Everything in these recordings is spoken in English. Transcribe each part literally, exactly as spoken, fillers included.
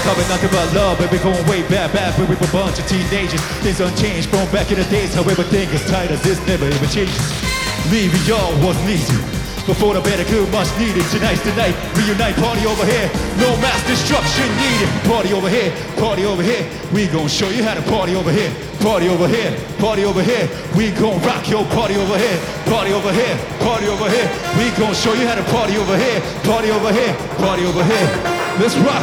Talking nothing but love, but we going way back, back when we were a bunch of teenagers. Things unchanged from back in the days, however things as tight as this never even changes. Leaving y'all wasn't easy. Before the better good, much needed. Tonight's the night, reunite, party over here. No mass destruction needed. Party over here, party over here. We gon' show you how to party over here. Party over here, party over here. We gon' rock your party over here. Party over here, party over here. We gon' show you how to party over here. Party over here, party over here. Let's rock.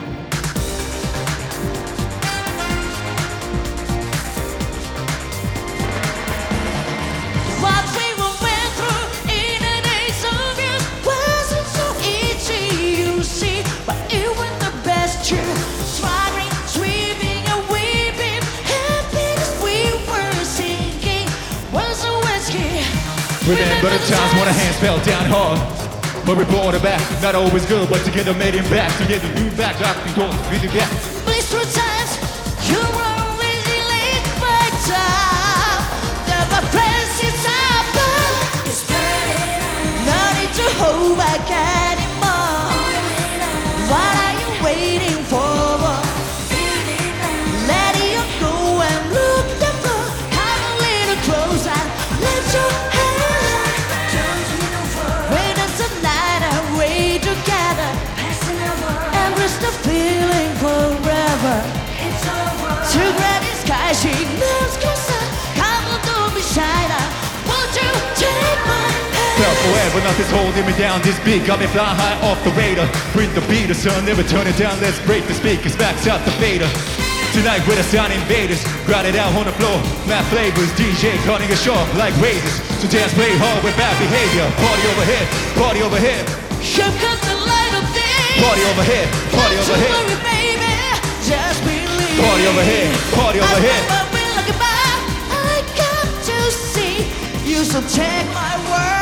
Remember the times when our hands fell down hard, but we brought it back. Not always good, but together made it back. Together new back, lock the doors, we do that. Blissful times, you were always late by time. Never presses up, it's burning. No need to hold back anymore. What are you waiting for? Let it go and look the floor. Come a little closer, let your hand. The feeling forever. It's over. To granny sky, she knows closer. Come on, don't be shy now. Won't you take my hand? Felt forever, nothing's holding me down. This beat got me flying high off the radar. Bring the beat, the sun never turn it down. Let's break the speakers, max out the fader. Tonight we're the sound invaders. Grind it out on the floor. Mad flavors, D J cutting us short like razors. So dance, play hard with bad behavior. Party over here, party over here. Here comes the light of day. Party over here, party over here. Don't worry, baby, just believe. Party over here, party over here. I got to see you, so take my word.